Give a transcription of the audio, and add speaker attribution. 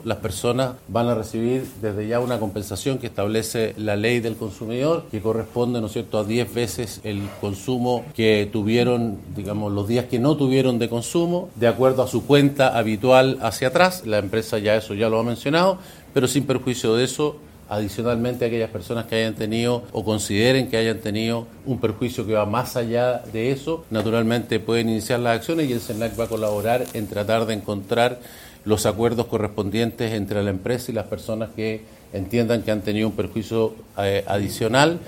Speaker 1: Las personas van a recibir desde ya una compensación que establece la ley del consumidor, que corresponde, ¿no es cierto?, a 10 veces el consumo que tuvieron, digamos, los días que no tuvieron de consumo, de acuerdo a su cuenta habitual hacia atrás. La empresa ya eso ya lo ha mencionado, pero sin perjuicio de eso, adicionalmente, aquellas personas que hayan tenido o consideren que hayan tenido un perjuicio que va más allá de eso, naturalmente pueden iniciar las acciones y el SENAC va a colaborar en tratar de encontrar los acuerdos correspondientes entre la empresa y las personas que entiendan que han tenido un perjuicio adicional.